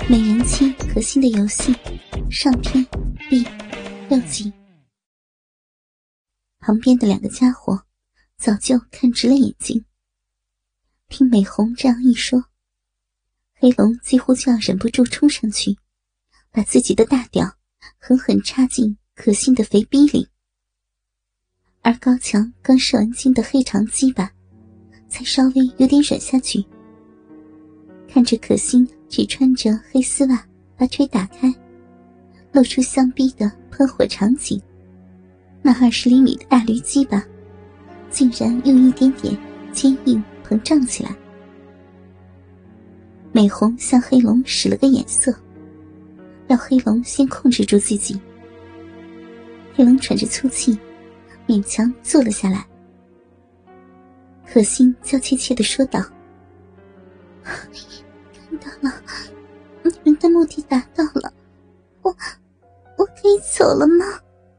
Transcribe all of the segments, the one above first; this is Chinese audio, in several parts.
美人妻可心的游戏上篇第6集。旁边的两个家伙早就看直了眼睛，听美红这样一说，黑龙几乎就要忍不住冲上去，把自己的大屌狠狠插进可心的肥逼里。而高强刚射完精的黑长鸡巴才稍微有点软下去，看着可心只穿着黑丝袜把腿打开，露出香逼的喷火场景，那20厘米的大驴鸡巴竟然用一点点坚硬膨胀起来。美红向黑龙使了个眼色，要黑龙先控制住自己。黑龙喘着粗气，勉强坐了下来。可心娇怯怯地说道：看到了，你们的目的达到了，我可以走了吗？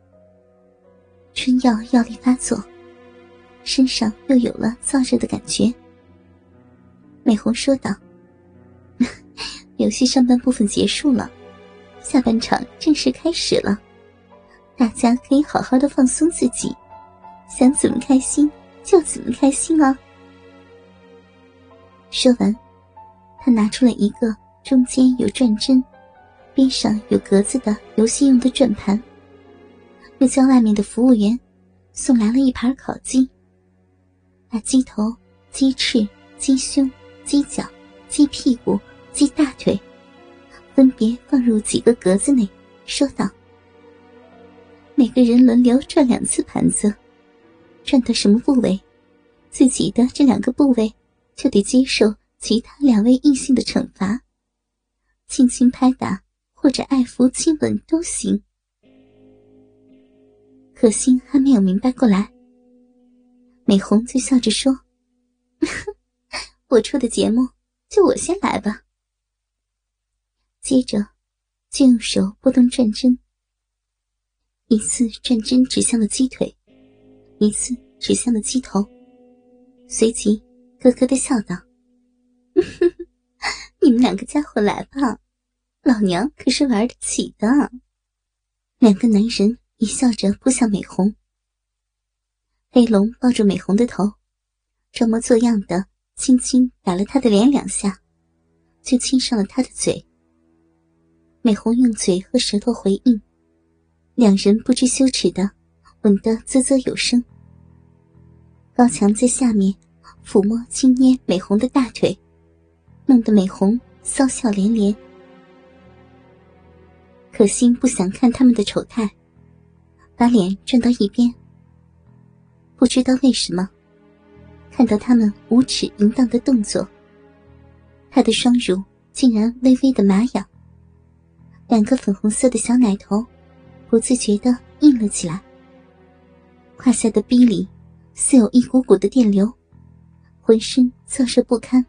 春药药力发作，身上又有了燥热的感觉。美红说道：游戏上半部分结束了，下半场正式开始了，大家可以好好的放松自己，想怎么开心就怎么开心啊。说完，他拿出了一个中间有转针，边上有格子的游戏用的转盘，又叫外面的服务员送来了一盘烤鸡，把鸡头、鸡翅、鸡胸、鸡脚、鸡屁股、鸡大腿分别放入几个格子内，说道：每个人轮流转2次盘子，转到什么部位，自己的这2个部位就得接受其他2位异性的惩罚，轻轻拍打或者爱抚亲吻都行。可心还没有明白过来，美红就笑着说：我出的节目就我先来吧。接着就用手拨动转针，一次转针指向了鸡腿，一次指向了鸡头，随即咯咯地笑道：你们2个家伙来吧，老娘可是玩得起的。2个男人一笑着扑向美红。黑龙抱住美红的头，装模作样的轻轻打了她的脸2下，就亲上了她的嘴。美红用嘴和舌头回应，2人不知羞耻的吻得啧啧有声。高强在下面抚摸轻捏美红的大腿，弄得美红骚笑连连。可心不想看他们的丑态，把脸转到一边。不知道为什么，看到他们无耻淫荡的动作，她的双乳竟然微微的麻痒，2个粉红色的小奶头不自觉地硬了起来，胯下的逼里似有一股股的电流，浑身燥热不堪。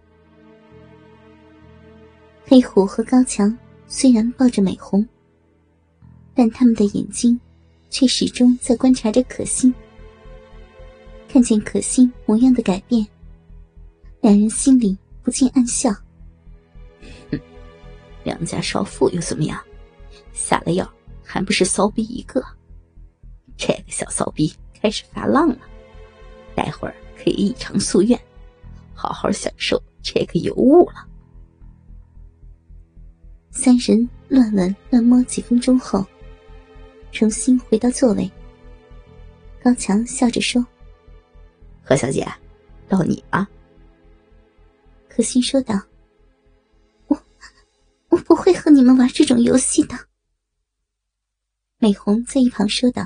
黑虎和高强虽然抱着美红，但他们的眼睛却始终在观察着可心。看见可心模样的改变，2人心里不禁暗笑。 良家少妇又怎么样，下了药还不是骚逼一个。这个小骚逼开始发浪了，待会儿可以一偿夙愿，好好享受这个尤物了。 3人乱吻乱摸几分钟后，重新回到座位。高强笑着说： 何小姐，到你了。 可心说道：我不会和你们玩这种游戏的。美红在一旁说道：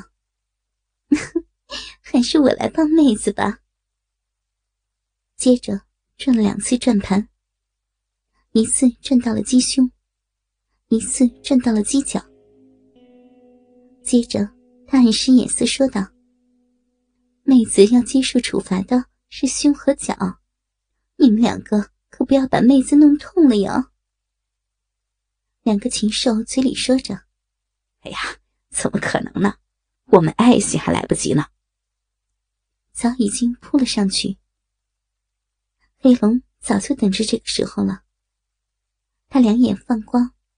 还是我来帮妹子吧。接着转了2次转盘，一次转到了鸡胸，一次转到了鸡脚。接着他暗使眼色说道：妹子要接受处罚的是胸和脚，你们2个可不要把妹子弄痛了呀。2个禽兽嘴里说着： 哎呀，怎么可能呢，我们爱惜还来不及呢。 早已经扑了上去。黑龙早就等着这个时候了，他2眼放光，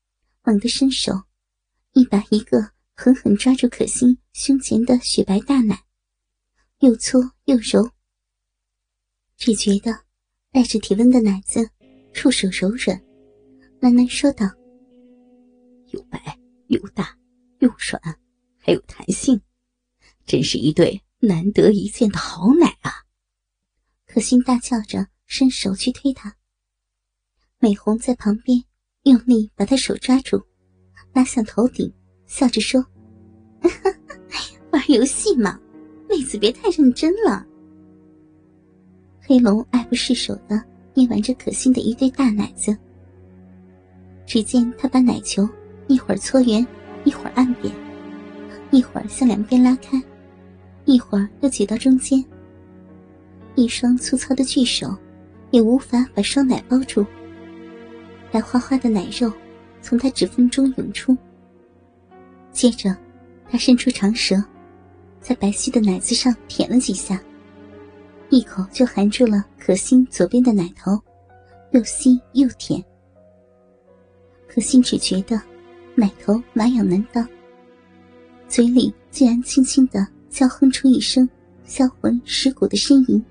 猛地伸手，一把一个狠狠抓住可心胸前的雪白大奶，又搓又揉，只觉得带着体温的奶子触手柔软，喃喃说道： 又白又大又软，还有弹性，真是一对难得一见的好奶啊！ 可心大叫着伸手去推他，美红在旁边用力把他手抓住，拉向头顶，笑着说：玩游戏嘛，妹子别太认真了。黑龙爱不释手地捏玩着可心的一对大奶子，只见他把奶球一会儿搓圆，一会儿按扁，一会儿向两边拉开，一会儿又挤到中间，一双粗糙的巨手也无法把双奶包住，白花花的奶肉从他指缝中涌出。接着他伸出长舌，在白皙的奶子上舔了几下，一口就含住了可心左边的奶头，又吸又舔。可心只觉得奶头麻痒难当，嘴里竟然轻轻地叫哼出一声销魂蚀骨的呻吟。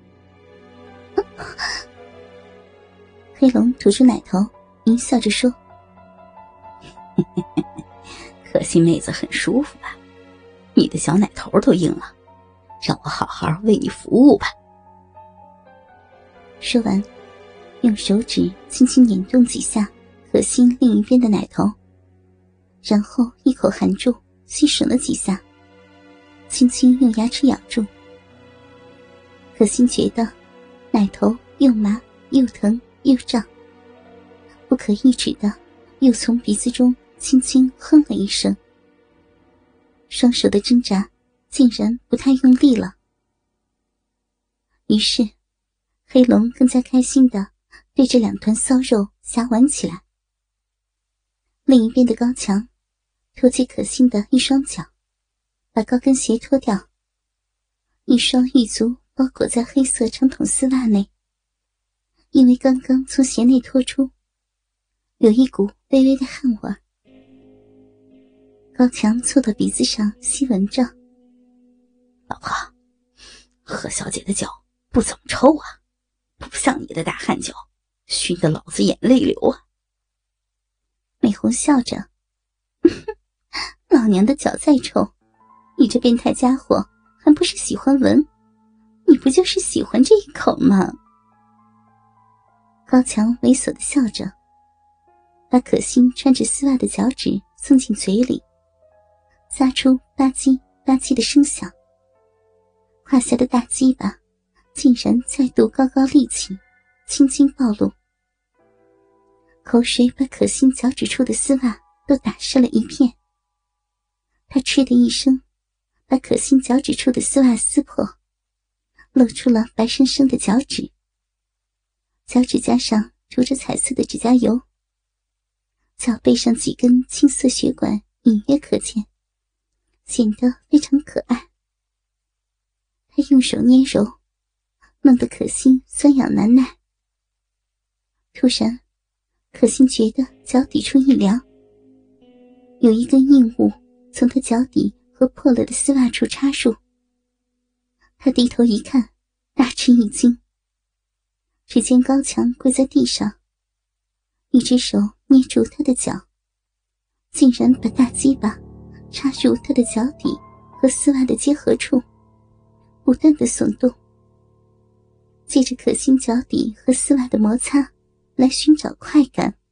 黑龙吐出奶头，淫笑着说： 可心妹子很舒服吧？你的小奶头都硬了，让我好好为你服务吧。 说完，用手指轻轻捻动几下可心另一边的奶头，然后一口含住，吸吮了几下，轻轻用牙齿咬住。可心觉得奶头又麻又疼又胀，不可抑制的又从鼻子中轻轻哼了一声，双手的挣扎竟然不太用力了。于是黑龙更加开心地对着两团骚肉瞎玩起来。另一边的高强托起可心的一双脚，把高跟鞋脱掉，一双玉足包裹在黑色长筒丝袜内，因为刚刚从鞋内脱出，有一股微微的汗味。高强凑到鼻子上吸闻着： 老婆，何小姐的脚不怎么臭啊，不像你的大汗脚，熏得老子眼泪流啊。 美红笑着：老娘的脚再臭，你这变态家伙还不是喜欢闻，你不就是喜欢这一口吗？高强猥琐地笑着，把可心穿着丝袜的脚趾送进嘴里，发出吧唧吧唧的声响。胯下的大鸡巴竟然再度高高立起，青筋暴露，口水把可心脚趾处的丝袜都打湿了一片。他嗤的一声，把可心脚趾处的丝袜撕破，露出了白生生的脚趾，脚趾甲上涂着彩色的指甲油，脚背上几根青色血管隐约可见，显得非常可爱。他用手捏揉，弄得可心酸痒难耐。突然，可心觉得脚底处一凉，有一根硬物从他脚底和破了的丝袜处插入。他低头一看，大吃一惊，只见高强跪在地上，一只手捏住他的脚，竟然把大鸡巴插入他的脚底和丝袜的结合处，不断地耸动，借着可心脚底和丝袜的摩擦来寻找快感。